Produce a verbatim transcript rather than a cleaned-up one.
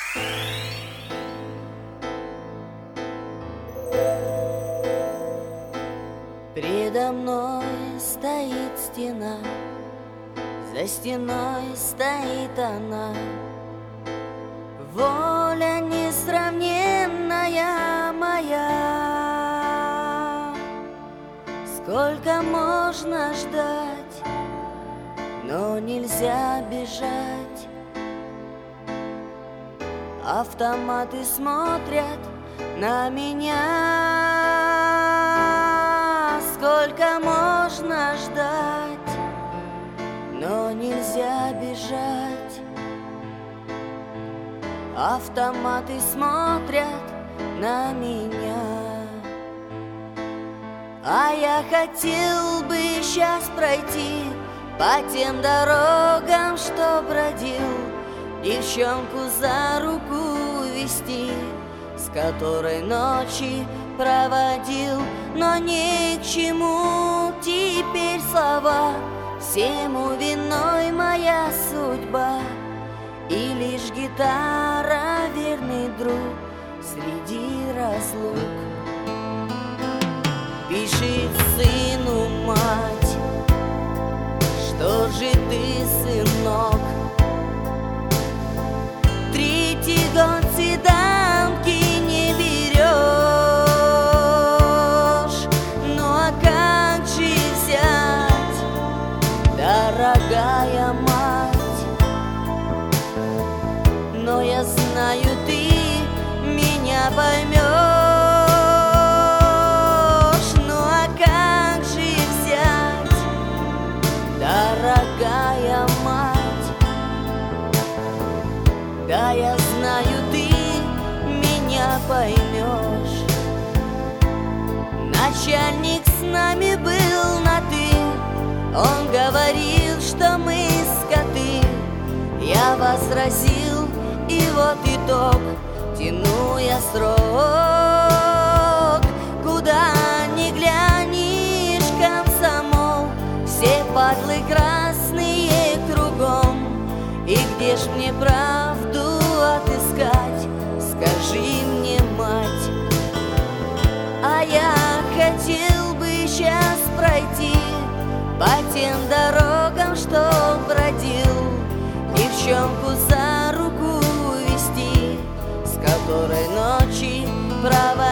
Предо мной стоит стена, за стеной стоит она. Воля несравненная моя. Сколько можно ждать, но нельзя бежать. Автоматы смотрят на меня. Сколько можно ждать, но нельзя бежать. Автоматы смотрят на меня. А я хотел бы сейчас пройти по тем дорогам, что бродил, девчонку за руку вести, с которой ночи проводил. Но ни к чему теперь слова, всему виной моя судьба. И лишь гитара — верный друг среди разлук. Пишет сыну мать: что же ты, сынок, третий год седанки не берешь? Ну а как же взять, дорогая мать? Но я знаю, ты меня поймешь. Ну а как же взять, дорогая мать? Да, я знаю, ты меня поймешь. Начальник с нами был на «ты», он говорил, что мы скоты. Я возразил, и вот итог, тяну я срок. Куда ни глянешь, комсомол, все падлы красные кругом. И где ж мне правду отыскать, скажи мне, мать? А я хотел бы сейчас пройти по тем дорогам, что бродил, девчонку за руку вести, с которой ночи проводил.